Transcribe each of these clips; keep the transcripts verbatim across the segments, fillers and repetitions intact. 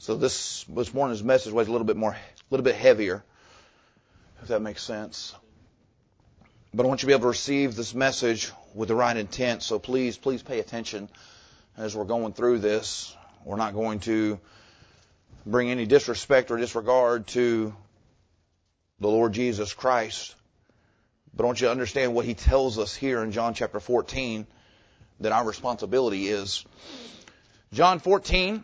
So this this morning's message was a little bit more, a little bit heavier, if that makes sense. But I want you to be able to receive this message with the right intent. So please, please pay attention as we're going through this. We're not going to bring any disrespect or disregard to the Lord Jesus Christ. But I want you to understand what He tells us here in John chapter fourteen, that our responsibility is. John fourteen,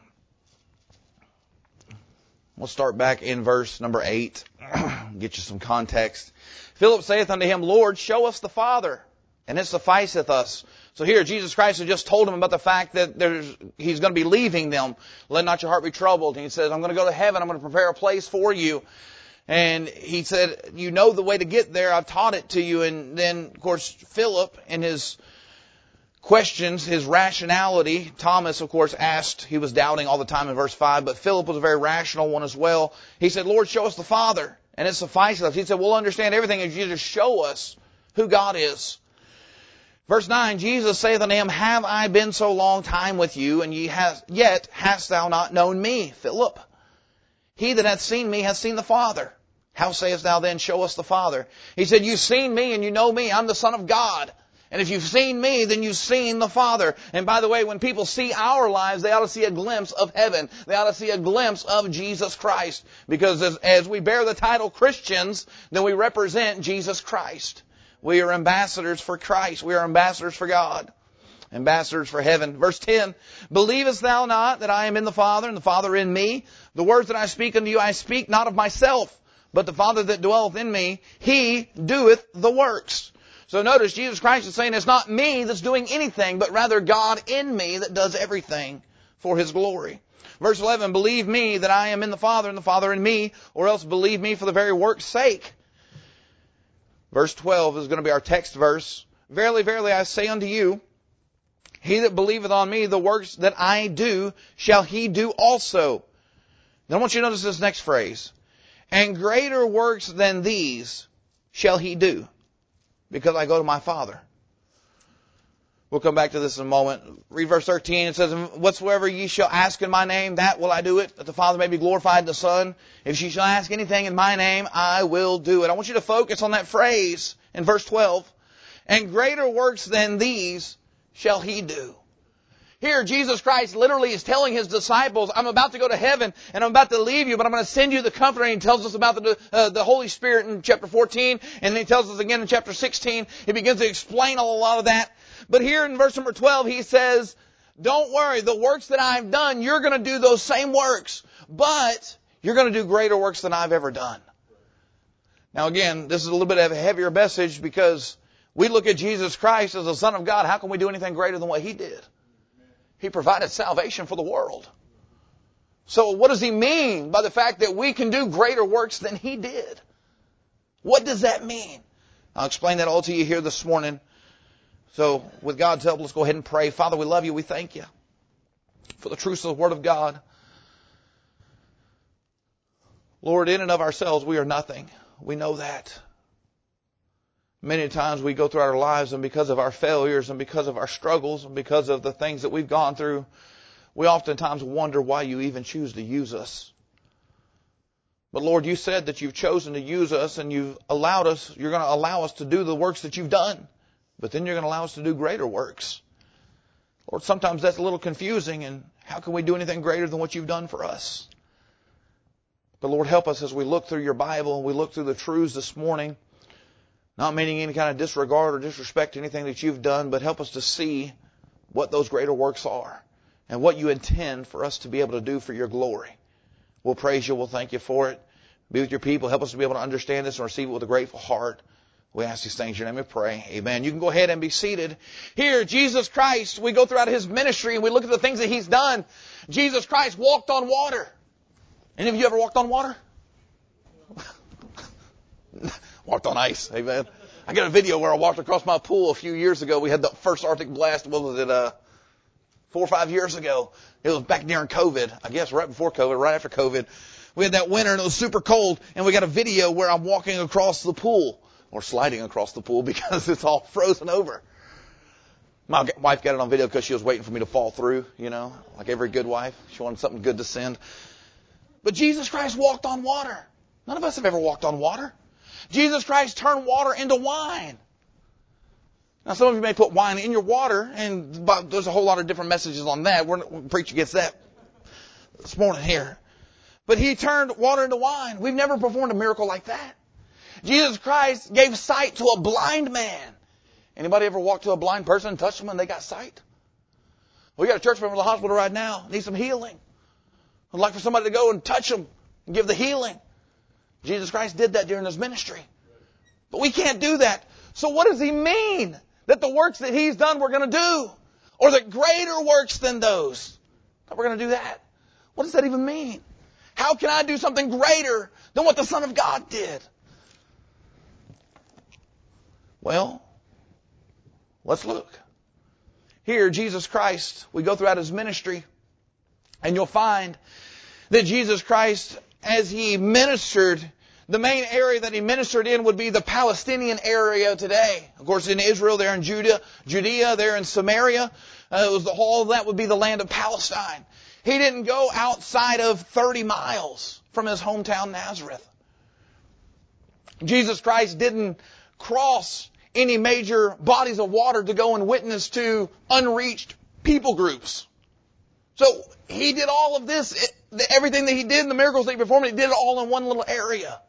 we'll start back in verse number eight, get you some context. Philip saith unto him, Lord, show us the Father, and it sufficeth us. So here, Jesus Christ had just told him about the fact that there's, He's going to be leaving them. Let not your heart be troubled. And He says, I'm going to go to heaven. I'm going to prepare a place for you. And He said, you know the way to get there. I've taught it to you. And then, of course, Philip, in his questions, his rationality, Thomas, of course, asked, he was doubting all the time in verse five, but Philip was a very rational one as well. He said, Lord, show us the Father, and it suffices us. He said, we'll understand everything if you just show us who God is. Verse nine, Jesus saith unto him, Have I been so long time with you, and ye has, yet hast thou not known me, Philip? He that hath seen me hath seen the Father. How sayest thou then, show us the Father? He said, you've seen me and you know me. I'm the Son of God. And if you've seen me, then you've seen the Father. And by the way, when people see our lives, they ought to see a glimpse of heaven. They ought to see a glimpse of Jesus Christ. Because as, as we bear the title Christians, then we represent Jesus Christ. We are ambassadors for Christ. We are ambassadors for God. Ambassadors for heaven. Verse ten, Believest thou not that I am in the Father, and the Father in me? The words that I speak unto you, I speak not of myself, but the Father that dwelleth in me, He doeth the works. So notice Jesus Christ is saying it's not me that's doing anything, but rather God in me that does everything for His glory. Verse eleven, Believe me that I am in the Father and the Father in me, or else believe me for the very work's sake. Verse twelve is going to be our text verse. Verily, verily, I say unto you, he that believeth on me, the works that I do, shall he do also. Now I want you to notice this next phrase. And greater works than these shall he do, because I go to my Father. We'll come back to this in a moment. Read verse thirteen. It says, Whatsoever ye shall ask in my name, that will I do it, that the Father may be glorified in the Son. If ye shall ask anything in my name, I will do it. I want you to focus on that phrase in verse twelve. And greater works than these shall he do. Here, Jesus Christ literally is telling His disciples, I'm about to go to heaven and I'm about to leave you, but I'm going to send you the Comforter. And He tells us about the, uh, the Holy Spirit in chapter fourteen, and then He tells us again in chapter sixteen. He begins to explain a lot of that. But here in verse number twelve, He says, don't worry, the works that I've done, you're going to do those same works, but you're going to do greater works than I've ever done. Now again, this is a little bit of a heavier message because we look at Jesus Christ as the Son of God. How can we do anything greater than what He did? He provided salvation for the world. So what does He mean by the fact that we can do greater works than He did? What does that mean? I'll explain that all to you here this morning. So with God's help, let's go ahead and pray. Father, we love You. We thank You for the truth of the Word of God. Lord, in and of ourselves, we are nothing. We know that. Many times we go through our lives, and because of our failures and because of our struggles and because of the things that we've gone through, we oftentimes wonder why You even choose to use us. But Lord, You said that You've chosen to use us, and You've allowed us, You're going to allow us to do the works that You've done. But then You're going to allow us to do greater works. Lord, sometimes that's a little confusing, and how can we do anything greater than what You've done for us? But Lord, help us as we look through Your Bible and we look through the truths this morning. Not meaning any kind of disregard or disrespect to anything that You've done, but help us to see what those greater works are and what You intend for us to be able to do for Your glory. We'll praise You. We'll thank You for it. Be with Your people. Help us to be able to understand this and receive it with a grateful heart. We ask these things in Your name. We pray. Amen. You can go ahead and be seated. Here, Jesus Christ, we go throughout His ministry and we look at the things that He's done. Jesus Christ walked on water. Any of you ever walked on water? Walked on ice. Amen. I got a video where I walked across my pool a few years ago. We had the first Arctic blast, what was it, uh, four or five years ago. It was back during COVID, I guess right before COVID, right after COVID. We had that winter and it was super cold, and we got a video where I'm walking across the pool, or sliding across the pool because it's all frozen over. My wife got it on video because she was waiting for me to fall through, you know, like every good wife. She wanted something good to send. But Jesus Christ walked on water. None of us have ever walked on water. Jesus Christ turned water into wine. Now, some of you may put wine in your water, and there's a whole lot of different messages on that. We're going to preach against that this morning here. But He turned water into wine. We've never performed a miracle like that. Jesus Christ gave sight to a blind man. Anybody ever walked to a blind person and touched them and they got sight? We got a church member in the hospital right now. Need some healing. I'd like for somebody to go and touch them and give the healing. Jesus Christ did that during His ministry. But we can't do that. So what does He mean? That the works that He's done we're going to do? Or that greater works than those? That we're going to do that? What does that even mean? How can I do something greater than what the Son of God did? Well, let's look. Here, Jesus Christ, we go throughout His ministry, and you'll find that Jesus Christ, as He ministered, the main area that He ministered in would be the Palestinian area today. Of course, in Israel, there in Judea, Judea, there in Samaria, uh, it was the, all of that would be the land of Palestine. He didn't go outside of thirty miles from His hometown Nazareth. Jesus Christ didn't cross any major bodies of water to go and witness to unreached people groups. So He did all of this, it, everything that He did, the miracles that He performed, He did it all in one little area.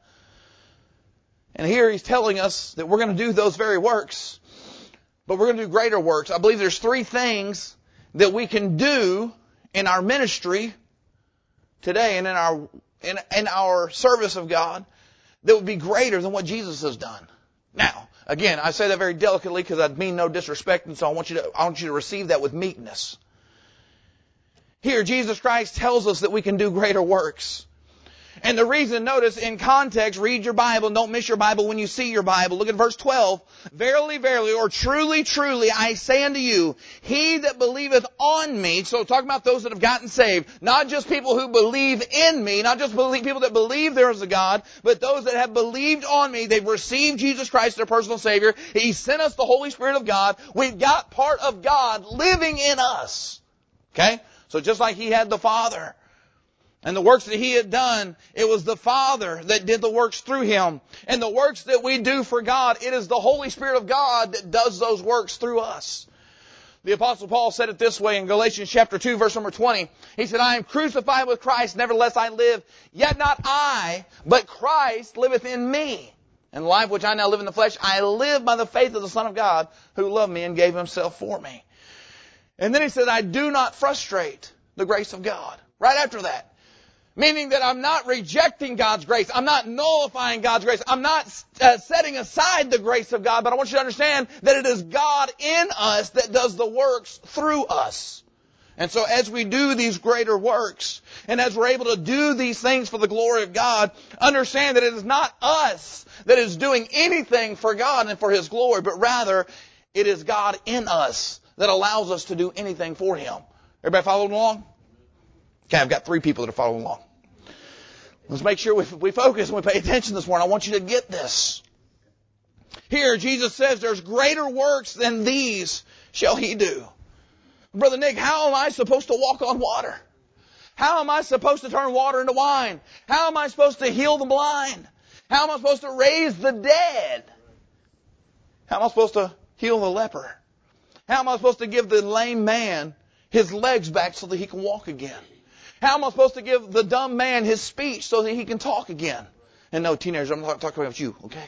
And here He's telling us that we're going to do those very works, but we're going to do greater works. I believe there's three things that we can do in our ministry today and in our in, in our service of God that would be greater than what Jesus has done. Now, again, I say that very delicately because I mean no disrespect, and so I want you to I want you to receive that with meekness. Here, Jesus Christ tells us that we can do greater works. And the reason, notice, in context, read your Bible, don't miss your Bible when you see your Bible. Look at verse twelve. Verily, verily, or truly, truly, I say unto you, he that believeth on me, so talking about those that have gotten saved, not just people who believe in me, not just believe, people that believe there is a God, but those that have believed on me, they've received Jesus Christ, their personal Savior. He sent us the Holy Spirit of God. We've got part of God living in us. Okay? So just like He had the Father, and the works that He had done, it was the Father that did the works through Him. And the works that we do for God, it is the Holy Spirit of God that does those works through us. The Apostle Paul said it this way in Galatians chapter two, verse number twenty. He said, I am crucified with Christ, nevertheless I live, yet not I, but Christ liveth in me. And the life which I now live in the flesh, I live by the faith of the Son of God, who loved me and gave Himself for me. And then he said, I do not frustrate the grace of God. Right after that. Meaning that I'm not rejecting God's grace. I'm not nullifying God's grace. I'm not uh, setting aside the grace of God. But I want you to understand that it is God in us that does the works through us. And so as we do these greater works, and as we're able to do these things for the glory of God, understand that it is not us that is doing anything for God and for His glory, but rather it is God in us that allows us to do anything for Him. Everybody following along? Okay, I've got three people that are following along. Let's make sure we, we focus and we pay attention this morning. I want you to get this. Here, Jesus says, there's greater works than these shall He do. Brother Nick, how am I supposed to walk on water? How am I supposed to turn water into wine? How am I supposed to heal the blind? How am I supposed to raise the dead? How am I supposed to heal the leper? How am I supposed to give the lame man his legs back so that he can walk again? How am I supposed to give the dumb man his speech so that he can talk again? And no, teenagers, I'm not talking about you, okay?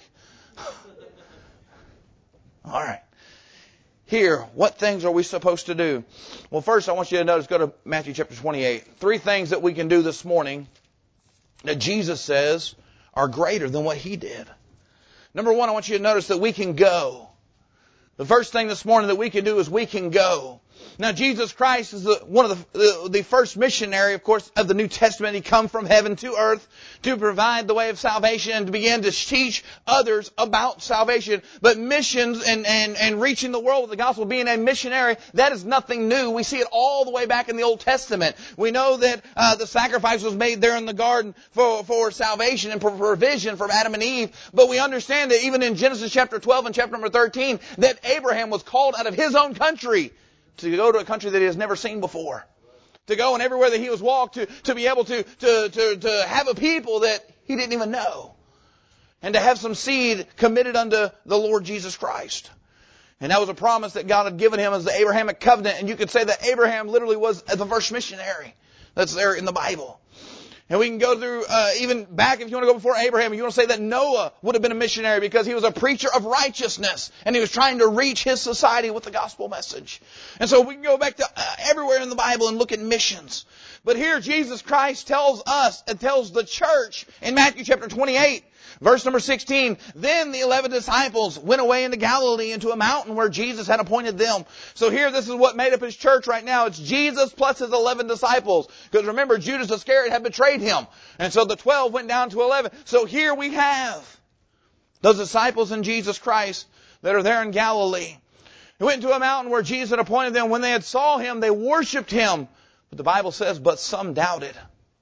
All right. Here, what things are we supposed to do? Well, first I want you to notice, go to Matthew chapter twenty-eight. Three things that we can do this morning that Jesus says are greater than what He did. Number one, I want you to notice that we can go. The first thing this morning that we can do is we can go. Now, Jesus Christ is the, one of the, the, the first missionary, of course, of the New Testament. He come from heaven to earth to provide the way of salvation and to begin to teach others about salvation. But missions and, and, and reaching the world with the gospel, being a missionary, that is nothing new. We see it all the way back in the Old Testament. We know that uh, the sacrifice was made there in the garden for, for salvation and for provision from Adam and Eve. But we understand that even in Genesis chapter twelve and chapter number thirteen, that Abraham was called out of his own country to go to a country that he has never seen before, to go and everywhere that he was walked to, to be able to, to, to, to have a people that he didn't even know. And to have some seed committed unto the Lord Jesus Christ. And that was a promise that God had given him as the Abrahamic covenant. And you could say that Abraham literally was the first missionary that's there in the Bible. And we can go through, uh, even back if you want to go before Abraham, you want to say that Noah would have been a missionary because he was a preacher of righteousness and he was trying to reach his society with the gospel message. And so we can go back to uh, everywhere in the Bible and look at missions. But here Jesus Christ tells us and tells the church in Matthew chapter twenty-eight, verse number sixteen, then the eleven disciples went away into Galilee into a mountain where Jesus had appointed them. So here, this is what made up his church right now. It's Jesus plus his eleven disciples. Because remember, Judas Iscariot had betrayed him. And so the twelve went down to eleven. So here we have those disciples in Jesus Christ that are there in Galilee. They went to a mountain where Jesus had appointed them. When they had saw him, they worshiped him. But the Bible says, but some doubted.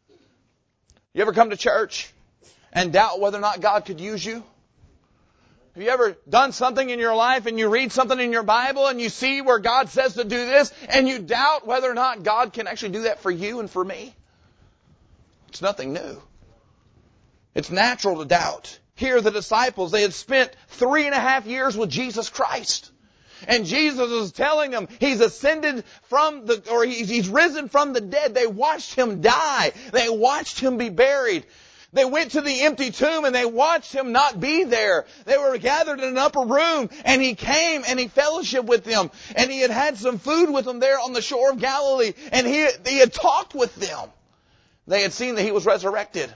You ever come to church and doubt whether or not God could use you? Have you ever done something in your life and you read something in your Bible and you see where God says to do this and you doubt whether or not God can actually do that for you and for me? It's nothing new. It's natural to doubt. Here the disciples, they had spent three and a half years with Jesus Christ. And Jesus is telling them he's ascended from the, or he's, he's risen from the dead. They watched him die. They watched him be buried. They went to the empty tomb and they watched him not be there. They were gathered in an upper room and he came and he fellowshiped with them. And he had had some food with them there on the shore of Galilee. And he, he had talked with them. They had seen that he was resurrected.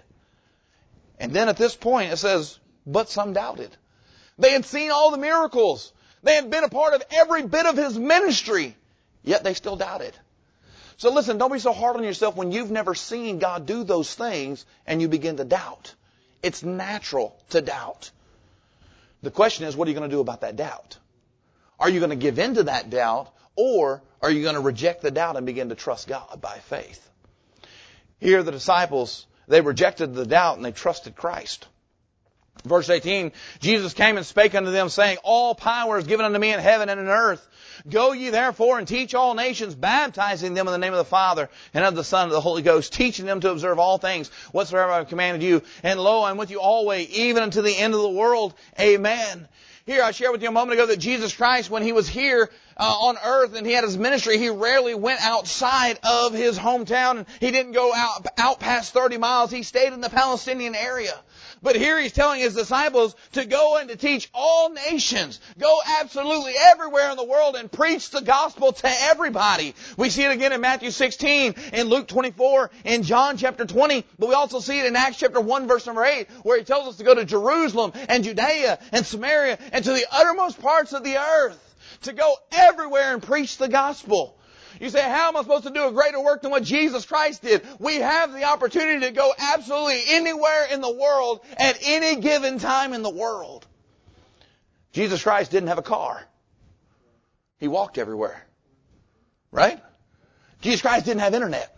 And then at this point it says, but some doubted. They had seen all the miracles. They had been a part of every bit of his ministry. Yet they still doubted. So listen, don't be so hard on yourself when you've never seen God do those things and you begin to doubt. It's natural to doubt. The question is, what are you going to do about that doubt? Are you going to give in to that doubt, or are you going to reject the doubt and begin to trust God by faith? Here the disciples, they rejected the doubt and they trusted Christ. Verse eighteen, Jesus came and spake unto them, saying, all power is given unto me in heaven and in earth. Go ye therefore and teach all nations, baptizing them in the name of the Father and of the Son and of the Holy Ghost, teaching them to observe all things whatsoever I have commanded you. And lo, I'm with you always, even unto the end of the world. Amen. Here, I shared with you a moment ago that Jesus Christ, when he was here uh, on earth and he had his ministry, he rarely went outside of his hometown. And he didn't go out, out past thirty miles. He stayed in the Palestinian area. But here he's telling his disciples to go and to teach all nations. Go absolutely everywhere in the world and preach the gospel to everybody. We see it again in Matthew sixteen, in Luke twenty-four, in John chapter twenty. But we also see it in Acts chapter one, verse number eight, where he tells us to go to Jerusalem and Judea and Samaria and to the uttermost parts of the earth. To go everywhere and preach the gospel. You say, how am I supposed to do a greater work than what Jesus Christ did? We have the opportunity to go absolutely anywhere in the world at any given time in the world. Jesus Christ didn't have a car. He walked everywhere. Right? Jesus Christ didn't have internet.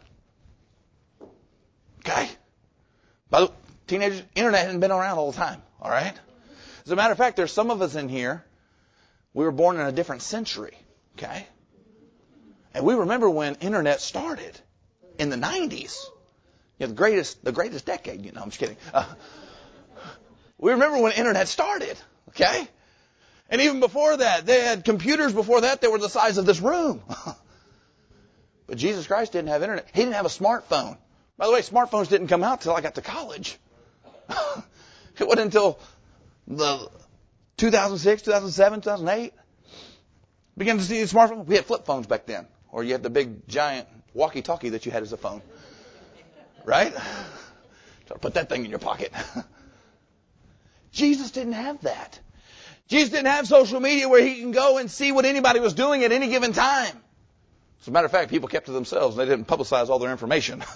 Okay? By the way, teenagers, internet hadn't been around all the time. All right? As a matter of fact, there's some of us in here, we were born in a different century. Okay? And we remember when internet started in the nineties. You know, the greatest, the greatest decade, you know, I'm just kidding. Uh, we remember when internet started, okay? And even before that, they had computers before that that were the size of this room. But Jesus Christ didn't have internet. He didn't have a smartphone. By the way, smartphones didn't come out until I got to college. It wasn't until the two thousand six, two thousand seven, two thousand eight. Began to see the smartphones. We had flip phones back then. Or you had the big, giant walkie-talkie that you had as a phone. Right? Try to put that thing in your pocket. Jesus didn't have that. Jesus didn't have social media where he can go and see what anybody was doing at any given time. As a matter of fact, people kept to themselves. They didn't publicize all their information.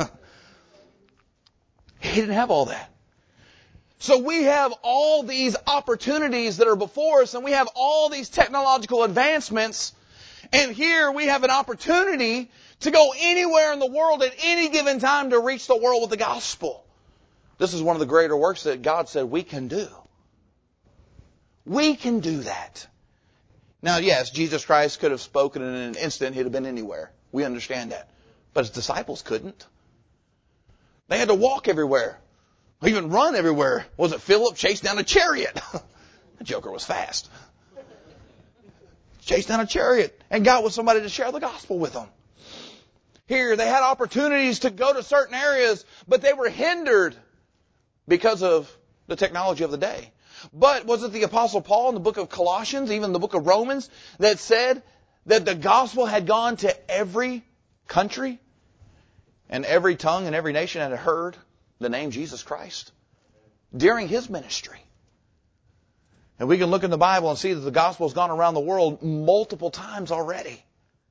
He didn't have all that. So we have all these opportunities that are before us, and we have all these technological advancements. And here we have an opportunity to go anywhere in the world at any given time to reach the world with the gospel. This is one of the greater works that God said we can do. We can do that. Now, yes, Jesus Christ could have spoken in an instant. He'd have been anywhere. We understand that. But his disciples couldn't. They had to walk everywhere. Even run everywhere. Was it Philip chased down a chariot? The joker was fast. Chased down a chariot and got with somebody to share the gospel with them. Here, they had opportunities to go to certain areas, but they were hindered because of the technology of the day. But was it the Apostle Paul in the book of Colossians, even the book of Romans, that said that the gospel had gone to every country and every tongue and every nation had heard the name Jesus Christ during his ministry? And we can look in the Bible and see that the gospel has gone around the world multiple times already.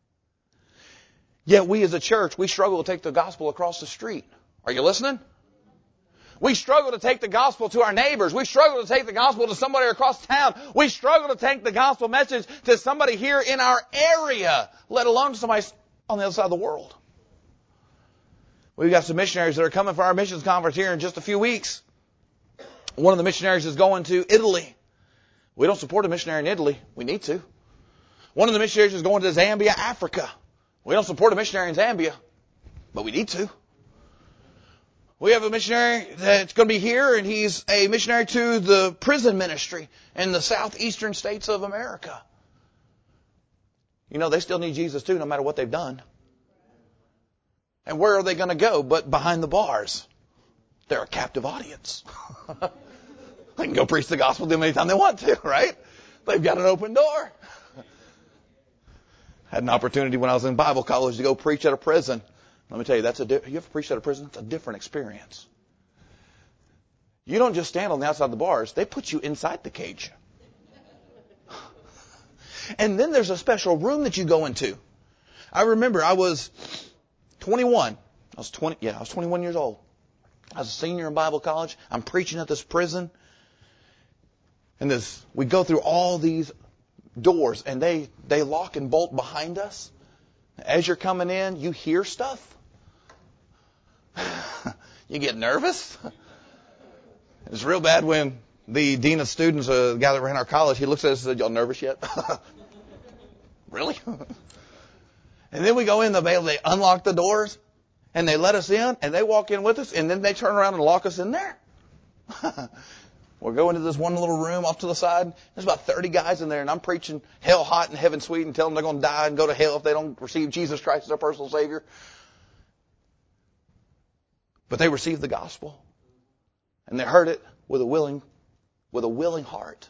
Yet we as a church, we struggle to take the gospel across the street. Are you listening? We struggle to take the gospel to our neighbors. We struggle to take the gospel to somebody across town. We struggle to take the gospel message to somebody here in our area, let alone to somebody on the other side of the world. We've got some missionaries that are coming for our missions conference here in just a few weeks. One of the missionaries is going to Italy. We don't support a missionary in Italy. We need to. One of the missionaries is going to Zambia, Africa. We don't support a missionary in Zambia, but we need to. We have a missionary that's going to be here, and he's a missionary to the prison ministry in the southeastern states of America. You know, they still need Jesus too, no matter what they've done. And where are they going to go but behind the bars? They're a captive audience. They can go preach the gospel to them anytime they want to, right? They've got an open door. Had an opportunity when I was in Bible college to go preach at a prison. Let me tell you, that's a di- you ever preached at a prison? It's a different experience. You don't just stand on the outside of the bars. They put you inside the cage. And then there's a special room that you go into. I remember I was twenty-one. I was twenty. Yeah, I was twenty-one years old. I was a senior in Bible college. I'm preaching at this prison. And this, we go through all these doors, and they, they lock and bolt behind us. As you're coming in, you hear stuff. You get nervous. It's real bad when the dean of students, uh, the guy that ran our college, he looks at us and said, "Y'all nervous yet?" Really? And then we go in the mail, they unlock the doors, and they let us in, and they walk in with us, and then they turn around and lock us in there. We'll go into this one little room off to the side. There's about thirty guys in there, and I'm preaching hell hot and heaven sweet and telling them they're going to die and go to hell if they don't receive Jesus Christ as their personal Savior. But they received the gospel, and they heard it with a willing, with a willing heart.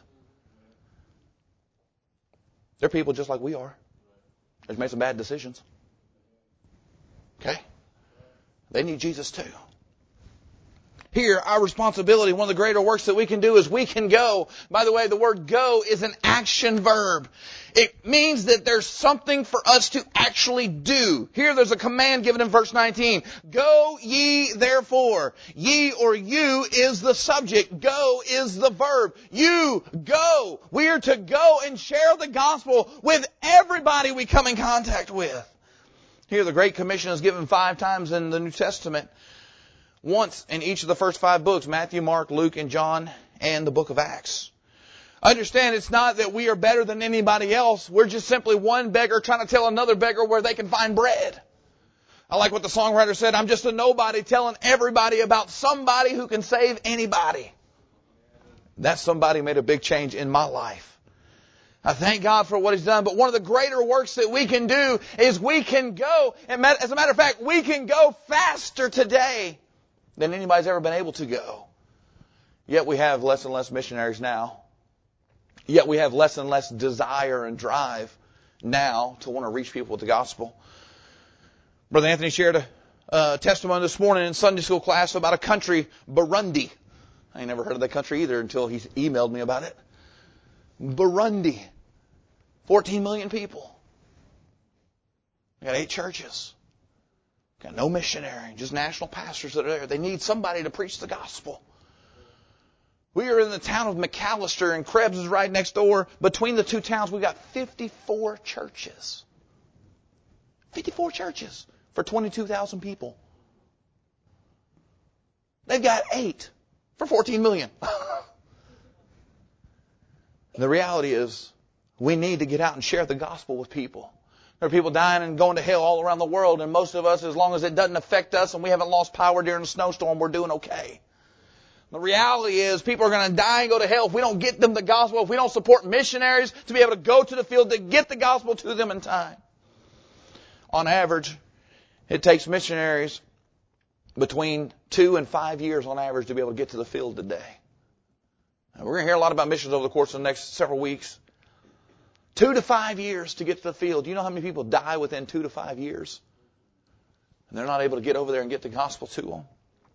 They're people just like we are. They've made some bad decisions. Okay? They need Jesus too. Here, our responsibility, one of the greater works that we can do is we can go. By the way, the word go is an action verb. It means that there's something for us to actually do. Here there's a command given in verse nineteen. Go ye therefore. Ye or you is the subject. Go is the verb. You go. We are to go and share the gospel with everybody we come in contact with. Here the Great Commission is given five times in the New Testament. Once in each of the first five books, Matthew, Mark, Luke, and John, and the book of Acts. Understand, it's not that we are better than anybody else. We're just simply one beggar trying to tell another beggar where they can find bread. I like what the songwriter said, I'm just a nobody telling everybody about somebody who can save anybody. That somebody made a big change in my life. I thank God for what He's done. But one of the greater works that we can do is we can go, and as a matter of fact, we can go faster today than anybody's ever been able to go. Yet we have less and less missionaries now. Yet we have less and less desire and drive now to want to reach people with the gospel. Brother Anthony shared a uh, testimony this morning in Sunday school class about a country, Burundi. I ain't never heard of that country either until he emailed me about it. Burundi. fourteen million people. They got eight churches. Got no missionary, just national pastors that are there. They need somebody to preach the gospel. We are in the town of McAllister, and Krebs is right next door. Between the two towns, we've got fifty-four churches. fifty-four churches for twenty-two thousand people. They've got eight for fourteen million. The reality is, we need to get out and share the gospel with people. There are people dying and going to hell all around the world, and most of us, as long as it doesn't affect us and we haven't lost power during a snowstorm, we're doing okay. The reality is people are going to die and go to hell if we don't get them the gospel, if we don't support missionaries to be able to go to the field to get the gospel to them in time. On average, it takes missionaries between two and five years on average to be able to get to the field today. Now, we're going to hear a lot about missions over the course of the next several weeks. Two to five years to get to the field. Do you know how many people die within two to five years? And they're not able to get over there and get the gospel to them.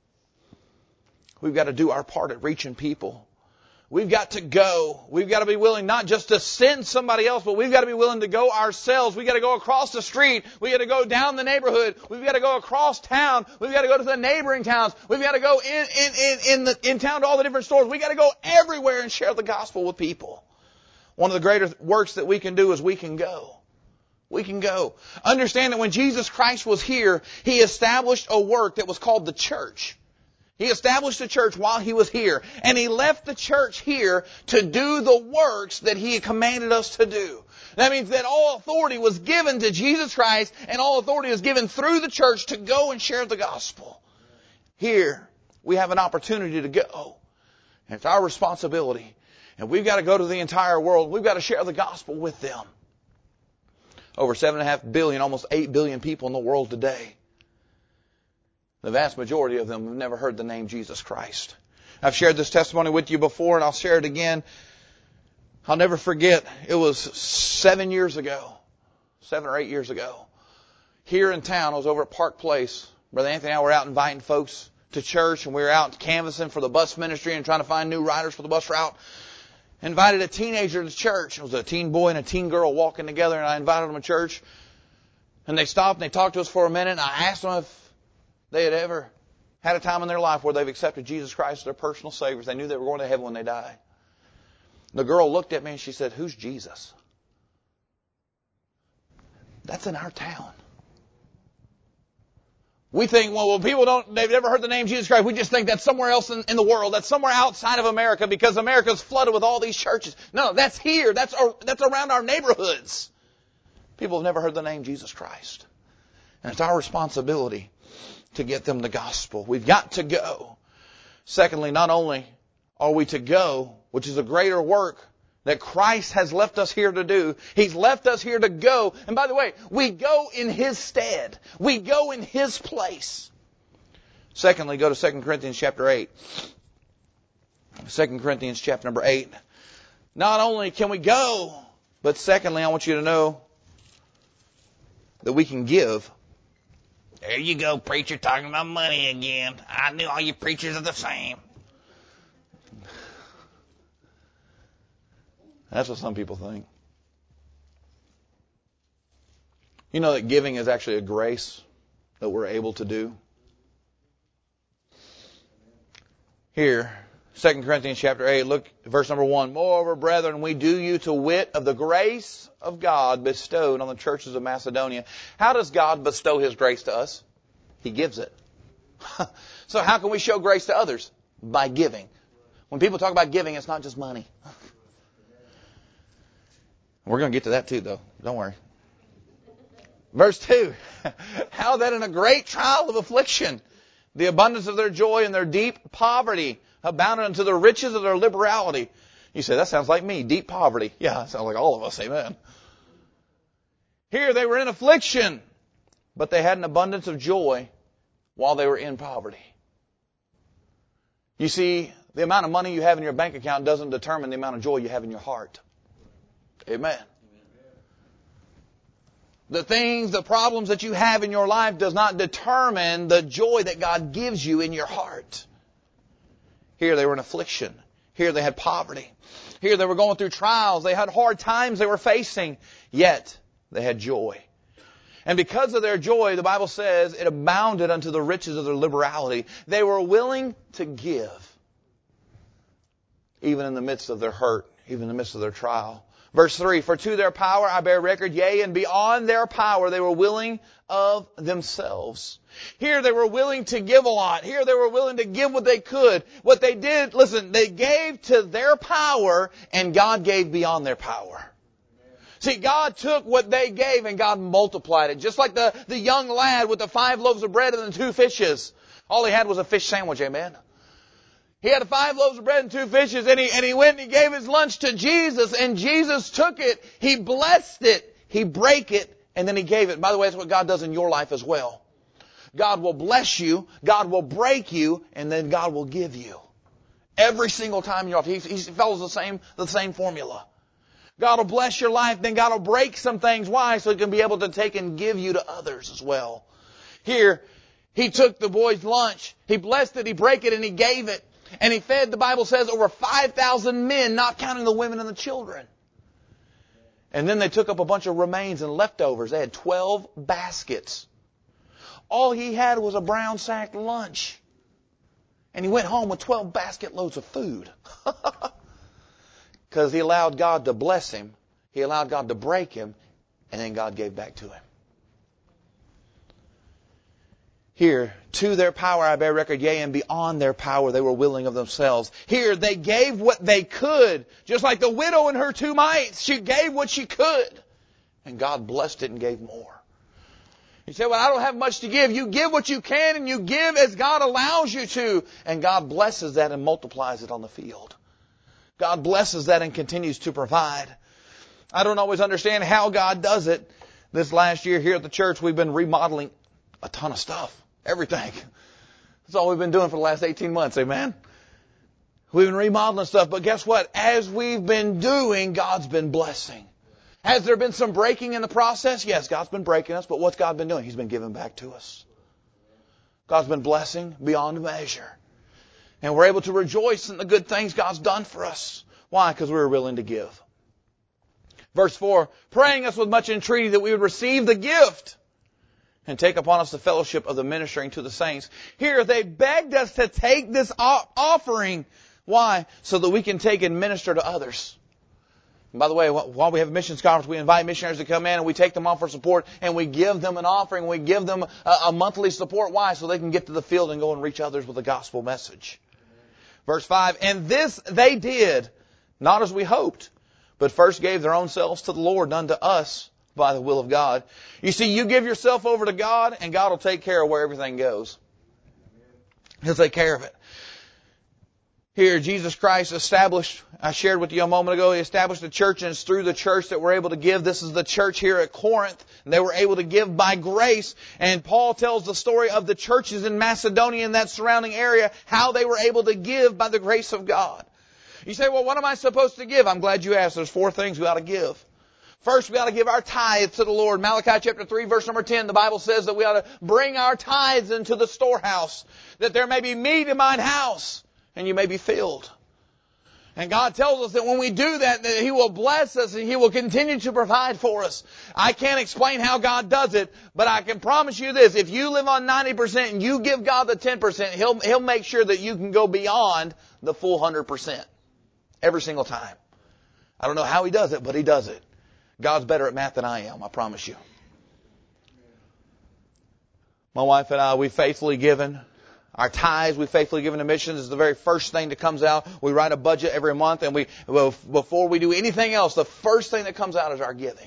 We've got to do our part at reaching people. We've got to go. We've got to be willing not just to send somebody else, but we've got to be willing to go ourselves. We've got to go across the street. We've got to go down the neighborhood. We've got to go across town. We've got to go to the neighboring towns. We've got to go in, in, in, in, the, in town to all the different stores. We've got to go everywhere and share the gospel with people. One of the greater works that we can do is we can go. We can go. Understand that when Jesus Christ was here, He established a work that was called the church. He established the church while He was here. And He left the church here to do the works that He commanded us to do. That means that all authority was given to Jesus Christ, and all authority is given through the church to go and share the gospel. Here, we have an opportunity to go. And it's our responsibility. And we've got to go to the entire world. We've got to share the gospel with them. Over seven and a half billion, almost eight billion people in the world today. The vast majority of them have never heard the name Jesus Christ. I've shared this testimony with you before, and I'll share it again. I'll never forget, it was seven years ago, seven or eight years ago. Here in town, I was over at Park Place. Brother Anthony and I were out inviting folks to church, and we were out canvassing for the bus ministry and trying to find new riders for the bus route. Invited a teenager to church. It was a teen boy and a teen girl walking together, and I invited them to church. And they stopped and they talked to us for a minute, and I asked them if they had ever had a time in their life where they've accepted Jesus Christ as their personal Savior. They knew they were going to heaven when they died. The girl looked at me and she said, "Who's Jesus?" That's in our town. We think, well, well, people don't, they've never heard the name Jesus Christ. We just think that's somewhere else in, in the world. That's somewhere outside of America because America's flooded with all these churches. No, that's here. That's, our, that's around our neighborhoods. People have never heard the name Jesus Christ. And it's our responsibility to get them the gospel. We've got to go. Secondly, not only are we to go, which is a greater work that Christ has left us here to do. He's left us here to go. And by the way, we go in His stead. We go in His place. Secondly, go to Second Corinthians chapter eight. Second Corinthians chapter number eight. Not only can we go, but secondly, I want you to know that we can give. There you go, preacher, talking about money again. I knew all you preachers are the same. That's what some people think. You know that giving is actually a grace that we're able to do. Here, Second Corinthians chapter eight, look at verse number one. Moreover, brethren, we do you to wit of the grace of God bestowed on the churches of Macedonia. How does God bestow His grace to us? He gives it. So how can we show grace to others? By giving. When people talk about giving, it's not just money. We're going to get to that too, though. Don't worry. Verse two. How that in a great trial of affliction, the abundance of their joy and their deep poverty abounded unto the riches of their liberality. You say, that sounds like me, deep poverty. Yeah, that sounds like all of us. Amen. Here they were in affliction, but they had an abundance of joy while they were in poverty. You see, the amount of money you have in your bank account doesn't determine the amount of joy you have in your heart. Amen. The things, the problems that you have in your life does not determine the joy that God gives you in your heart. Here they were in affliction. Here they had poverty. Here they were going through trials. They had hard times they were facing. Yet they had joy. And because of their joy, the Bible says, it abounded unto the riches of their liberality. They were willing to give. Even in the midst of their hurt. Even in the midst of their trial. Verse three, for to their power I bear record, yea, and beyond their power they were willing of themselves. Here they were willing to give a lot. Here they were willing to give what they could. What they did, listen, they gave to their power, and God gave beyond their power. See, God took what they gave and God multiplied it. Just like the, the young lad with the five loaves of bread and the two fishes. All he had was a fish sandwich, amen? He had five loaves of bread and two fishes, and he, and he went and he gave his lunch to Jesus, and Jesus took it, He blessed it, He brake it, and then He gave it. By the way, that's what God does in your life as well. God will bless you, God will break you, and then God will give you. Every single time you're off. He, he follows the same, the same formula. God will bless your life, then God will break some things. Why? So He can be able to take and give you to others as well. Here, He took the boy's lunch, He blessed it, He broke it, and He gave it. And He fed, the Bible says, over five thousand men, not counting the women and the children. And then they took up a bunch of remains and leftovers. They had twelve baskets. All he had was a brown sack lunch. And he went home with twelve basket loads of food. Because he allowed God to bless him. He allowed God to break him. And then God gave back to him. Here, to their power I bear record, yea, and beyond their power they were willing of themselves. Here, they gave what they could. Just like the widow and her two mites. She gave what she could. And God blessed it and gave more. You say, well, I don't have much to give. You give what you can and you give as God allows you to. And God blesses that and multiplies it on the field. God blesses that and continues to provide. I don't always understand how God does it. This last year here at the church, we've been remodeling a ton of stuff. Everything. That's all we've been doing for the last eighteen months. Amen? We've been remodeling stuff. But guess what? As we've been doing, God's been blessing. Has there been some breaking in the process? Yes, God's been breaking us. But what's God been doing? He's been giving back to us. God's been blessing beyond measure. And we're able to rejoice in the good things God's done for us. Why? Because we were willing to give. Verse four, praying us with much entreaty that we would receive the gift and take upon us the fellowship of the ministering to the saints. Here, they begged us to take this offering. Why? So that we can take and minister to others. And by the way, while we have a missions conference, we invite missionaries to come in and we take them on for support and we give them an offering. We give them a, a monthly support. Why? So they can get to the field and go and reach others with the gospel message. Verse five, and this they did, not as we hoped, but first gave their own selves to the Lord and unto us by the will of God. You see, you give yourself over to God, and God will take care of where everything goes. He'll take care of it. Here, Jesus Christ established, I shared with you a moment ago, He established a church, and it's through the church that we're able to give. This is the church here at Corinth, and they were able to give by grace. And Paul tells the story of the churches in Macedonia and that surrounding area, how they were able to give by the grace of God. You say, well, what am I supposed to give? I'm glad you asked. There's four things we ought to give. First, we ought to give our tithes to the Lord. Malachi chapter three, verse number ten, the Bible says that we ought to bring our tithes into the storehouse, that there may be meat in mine house, and you may be filled. And God tells us that when we do that, that He will bless us and He will continue to provide for us. I can't explain how God does it, but I can promise you this. If you live on ninety percent and you give God the ten percent, He'll, He'll make sure that you can go beyond the full one hundred percent. Every single time. I don't know how He does it, but He does it. God's better at math than I am, I promise you. My wife and I, we've faithfully given. Our tithes, we've faithfully given to missions. Is the very first thing that comes out. We write a budget every month, and we well, before we do anything else, the first thing that comes out is our giving.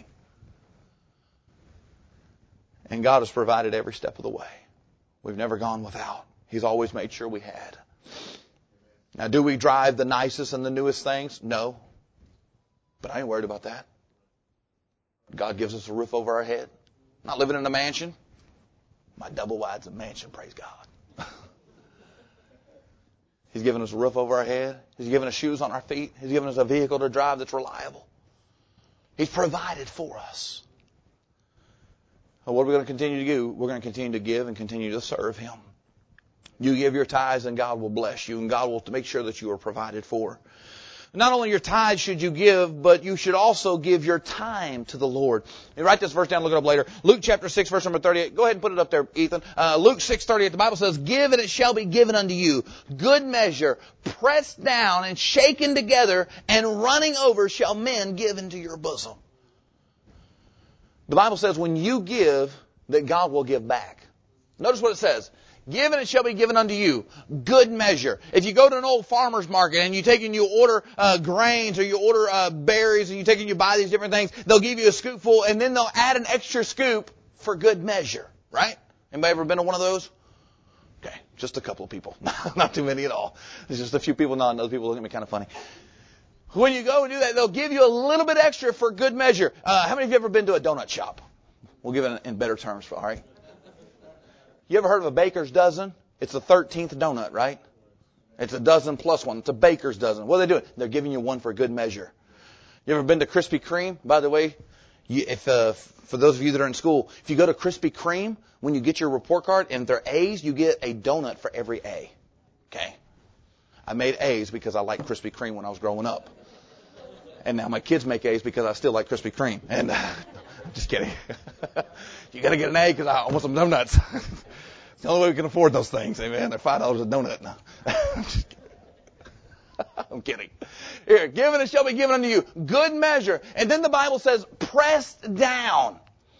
And God has provided every step of the way. We've never gone without. He's always made sure we had. Now, do we drive the nicest and the newest things? No. But I ain't worried about that. God gives us a roof over our head. Not living in a mansion. My double wide's a mansion, praise God. He's given us a roof over our head. He's given us shoes on our feet. He's given us a vehicle to drive that's reliable. He's provided for us. Well, what are we going to continue to do? We're going to continue to give and continue to serve Him. You give your tithes and God will bless you, and God will make sure that you are provided for. Not only your tithes should you give, but you should also give your time to the Lord. You write this verse down, look it up later. Luke chapter six, verse number thirty-eight. Go ahead and put it up there, Ethan. Uh, Luke six thirty-eight, the Bible says, give and it shall be given unto you. Good measure, pressed down and shaken together and running over shall men give into your bosom. The Bible says when you give, that God will give back. Notice what it says. Give and it shall be given unto you. Good measure. If you go to an old farmer's market and you take and you order uh, grains or you order uh, berries and you take and you buy these different things, they'll give you a scoopful and then they'll add an extra scoop for good measure. Right? Anybody ever been to one of those? Okay, just a couple of people. Not too many at all. There's just a few people nodding. Other people look at me kind of funny. When you go and do that, they'll give you a little bit extra for good measure. Uh, how many of you ever been to a donut shop? We'll give it in better terms, all right? You ever heard of a baker's dozen? It's the thirteenth donut, right? It's a dozen plus one. It's a baker's dozen. What are they doing? They're giving you one for good measure. You ever been to Krispy Kreme? By the way, you, if uh, for those of you that are in school, if you go to Krispy Kreme, when you get your report card and they're A's, you get a donut for every A. Okay? I made A's because I liked Krispy Kreme when I was growing up. And now my kids make A's because I still like Krispy Kreme. And uh, I'm just kidding. You got to get an A because I want some donuts. It's the only way we can afford those things. Amen. They're five dollars a donut now. I'm just kidding. I'm kidding. Here, given it shall be given unto you. Good measure. And then the Bible says, pressed down.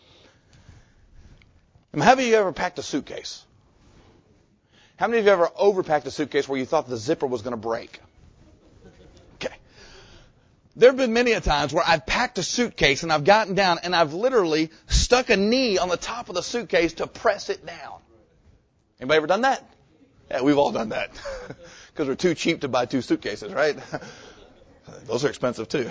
And have you ever packed a suitcase? How many of you ever overpacked a suitcase where you thought the zipper was going to break? Okay. There have been many a times where I've packed a suitcase and I've gotten down and I've literally stuck a knee on the top of the suitcase to press it down. Anybody ever done that? Yeah, we've all done that. Because we're too cheap to buy two suitcases, right? Those are expensive too.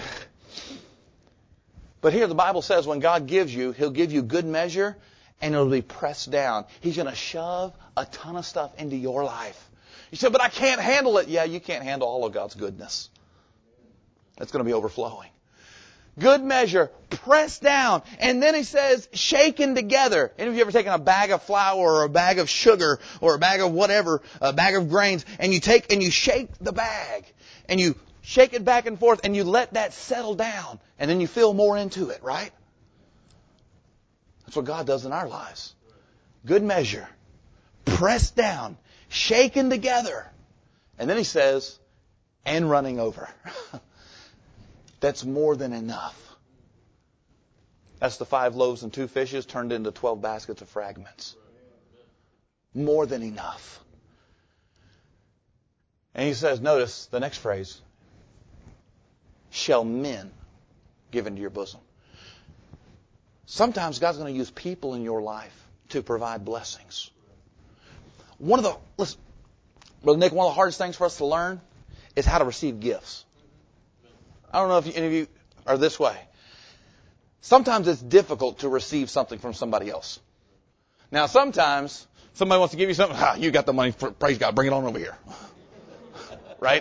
But here the Bible says when God gives you, He'll give you good measure and it'll be pressed down. He's going to shove a ton of stuff into your life. You say, but I can't handle it. Yeah, you can't handle all of God's goodness. It's going to be overflowing. Good measure, pressed down. And then He says, shaken together. Any of you ever taken a bag of flour or a bag of sugar or a bag of whatever, a bag of grains, and you take and you shake the bag and you shake it back and forth and you let that settle down and then you fill more into it, right? That's what God does in our lives. Good measure, pressed down, shaken together. And then He says, and running over. That's more than enough. That's the five loaves and two fishes turned into twelve baskets of fragments. More than enough. And He says, notice the next phrase, shall men give into your bosom. Sometimes God's going to use people in your life to provide blessings. One of the, listen, Brother Nick, one of the hardest things for us to learn is how to receive gifts. I don't know if any of you are this way. Sometimes it's difficult to receive something from somebody else. Now, sometimes somebody wants to give you something. Ah, you got the money. Praise God. Bring it on over here. Right?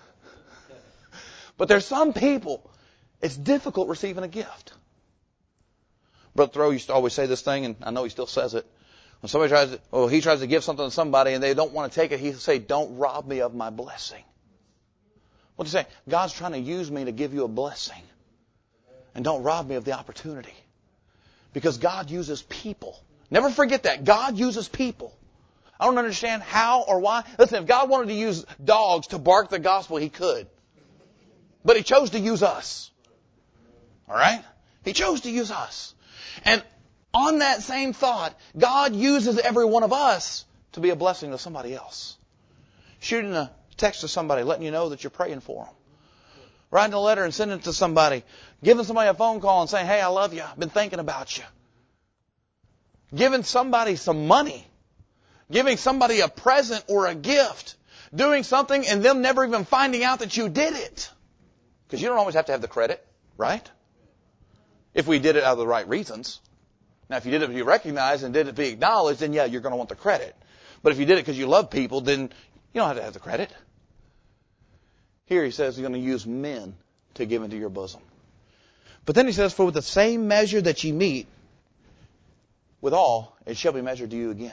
But there's some people, it's difficult receiving a gift. Brother Thoreau used to always say this thing, and I know he still says it. When somebody tries to, oh, he tries to give something to somebody and they don't want to take it, he'll say, don't rob me of my blessing. What's he saying? God's trying to use me to give you a blessing. And don't rob me of the opportunity. Because God uses people. Never forget that. God uses people. I don't understand how or why. Listen, if God wanted to use dogs to bark the gospel, He could. But He chose to use us. All right? He chose to use us. And on that same thought, God uses every one of us to be a blessing to somebody else. Shooting a text to somebody, letting you know that you're praying for them. Writing a letter and sending it to somebody. Giving somebody a phone call and saying, hey, I love you. I've been thinking about you. Giving somebody some money. Giving somebody a present or a gift. Doing something and them never even finding out that you did it. Because you don't always have to have the credit, right? If we did it out of the right reasons. Now, if you did it to be recognized and did it to be acknowledged, then yeah, you're going to want the credit. But if you did it because you love people, then you don't have to have the credit. Here He says He's going to use men to give into your bosom. But then He says, for with the same measure that ye meet, withal, it shall be measured to you again.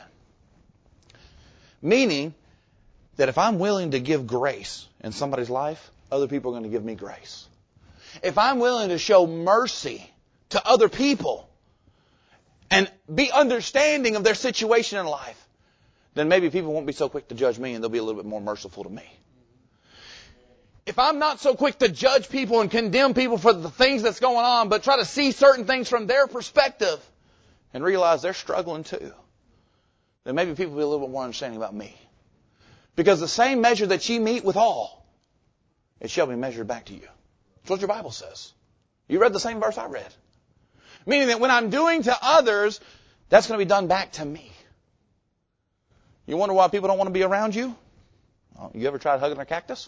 Meaning that if I'm willing to give grace in somebody's life, other people are going to give me grace. If I'm willing to show mercy to other people and be understanding of their situation in life, then maybe people won't be so quick to judge me and they'll be a little bit more merciful to me. If I'm not so quick to judge people and condemn people for the things that's going on, but try to see certain things from their perspective and realize they're struggling too, then maybe people will be a little bit more understanding about me. Because the same measure that ye meet with all, it shall be measured back to you. That's what your Bible says. You read the same verse I read. Meaning that when I'm doing to others, that's going to be done back to me. You wonder why people don't want to be around you? Oh, you ever tried hugging a cactus?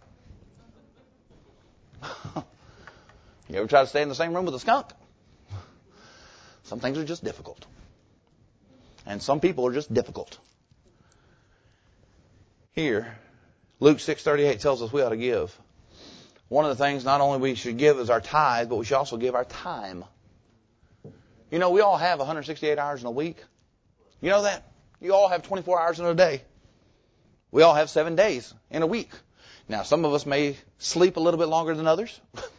You ever try to stay in the same room with a skunk? Some things are just difficult. And some people are just difficult. Here, Luke six thirty-eight tells us we ought to give. One of the things not only we should give is our tithe, but we should also give our time. You know, we all have one hundred sixty-eight hours in a week. You know that? You all have twenty-four hours in a day. We all have seven days in a week. Now, some of us may sleep a little bit longer than others.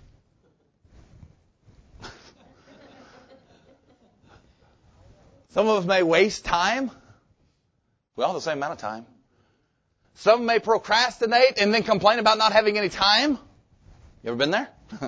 Some of us may waste time. We all have the same amount of time. Some may procrastinate and then complain about not having any time. You ever been there?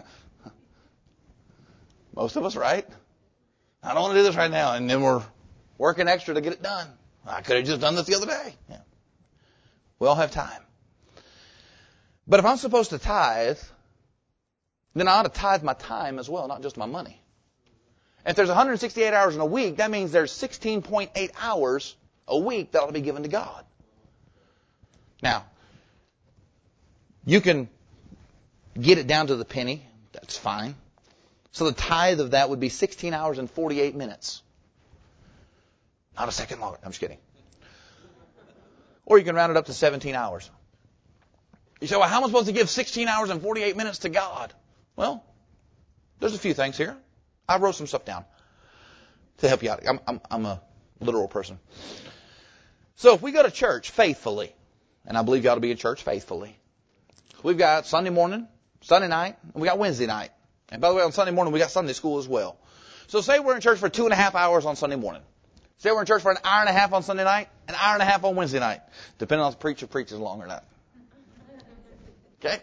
Most of us, right? I don't want to do this right now. And then we're working extra to get it done. I could have just done this the other day. Yeah. We all have time. But if I'm supposed to tithe, then I ought to tithe my time as well, not just my money. And if there's one hundred sixty-eight hours in a week, that means there's sixteen point eight hours a week that ought to be given to God. Now, you can get it down to the penny. That's fine. So the tithe of that would be sixteen hours and forty-eight minutes. Not a second longer. I'm just kidding. Or you can round it up to seventeen hours. You say, well, how am I supposed to give sixteen hours and forty-eight minutes to God? Well, there's a few things here. I wrote some stuff down to help you out. I'm, I'm, I'm a literal person. So if we go to church faithfully, and I believe you ought to be in church faithfully, we've got Sunday morning, Sunday night, and we got Wednesday night. And by the way, on Sunday morning, we got Sunday school as well. So say we're in church for two and a half hours on Sunday morning. Say we're in church for an hour and a half on Sunday night, an hour and a half on Wednesday night, depending on if the preacher preaches long or not. Okay?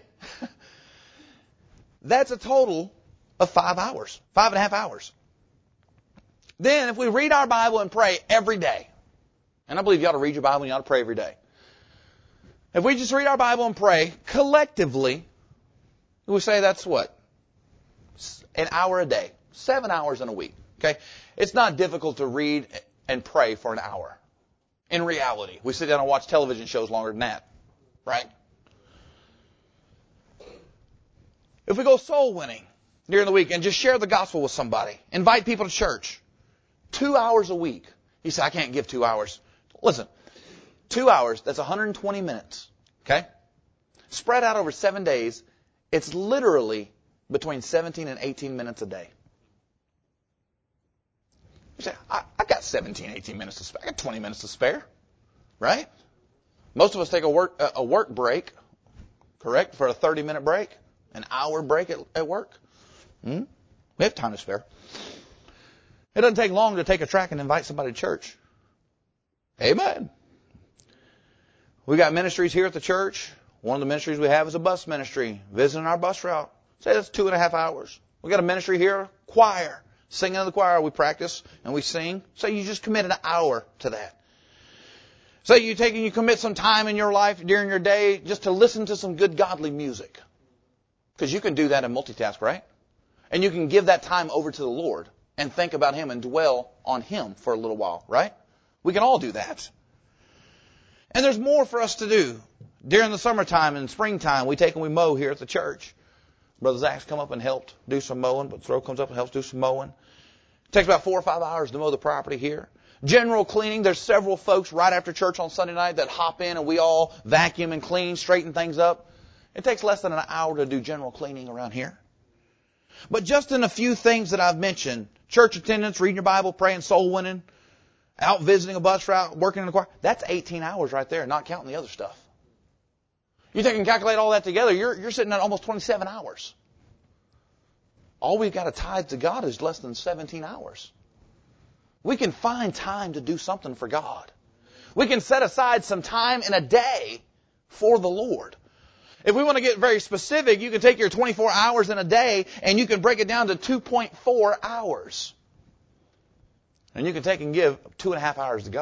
That's a total of five hours, five and a half hours. Then if we read our Bible and pray every day, and I believe you ought to read your Bible and you ought to pray every day. If we just read our Bible and pray collectively, we say that's what? An hour a day. Seven hours in a week. Okay? It's not difficult to read and pray for an hour. In reality, we sit down and watch television shows longer than that. Right? If we go soul winning during the week and just share the gospel with somebody, invite people to church, two hours a week. You say, I can't give two hours. Listen, two hours, that's one hundred twenty minutes. Okay? Spread out over seven days, it's literally between seventeen and eighteen minutes a day. You say, I, I got seventeen, eighteen minutes to spare. I got twenty minutes to spare. Right? Most of us take a work, a work break, correct, for a thirty minute break, an hour break at, at work. Hmm? We have time to spare. It doesn't take long to take a track and invite somebody to church. Amen. We got ministries here at the church. One of the ministries we have is a bus ministry, visiting our bus route. Say that's two and a half hours. We got a ministry here, choir. Singing in the choir, we practice and we sing. So you just commit an hour to that. So you take and you commit some time in your life during your day just to listen to some good godly music. Because you can do that and multitask, right? And you can give that time over to the Lord and think about Him and dwell on Him for a little while, right? We can all do that. And there's more for us to do. During the summertime and springtime, we take and we mow here at the church. Brother Zach's come up and helped do some mowing. But Throw comes up and helps do some mowing. It takes about four or five hours to mow the property here. General cleaning, there's several folks right after church on Sunday night that hop in and we all vacuum and clean, straighten things up. It takes less than an hour to do general cleaning around here. But just in a few things that I've mentioned, church attendance, reading your Bible, praying, soul winning, out visiting a bus route, working in the choir, that's eighteen hours right there, not counting the other stuff. You take and calculate all that together, you're, you're sitting at almost twenty-seven hours. All we've got to tithe to God is less than seventeen hours. We can find time to do something for God. We can set aside some time in a day for the Lord. If we want to get very specific, you can take your twenty-four hours in a day and you can break it down to two point four hours. And you can take and give two and a half hours to God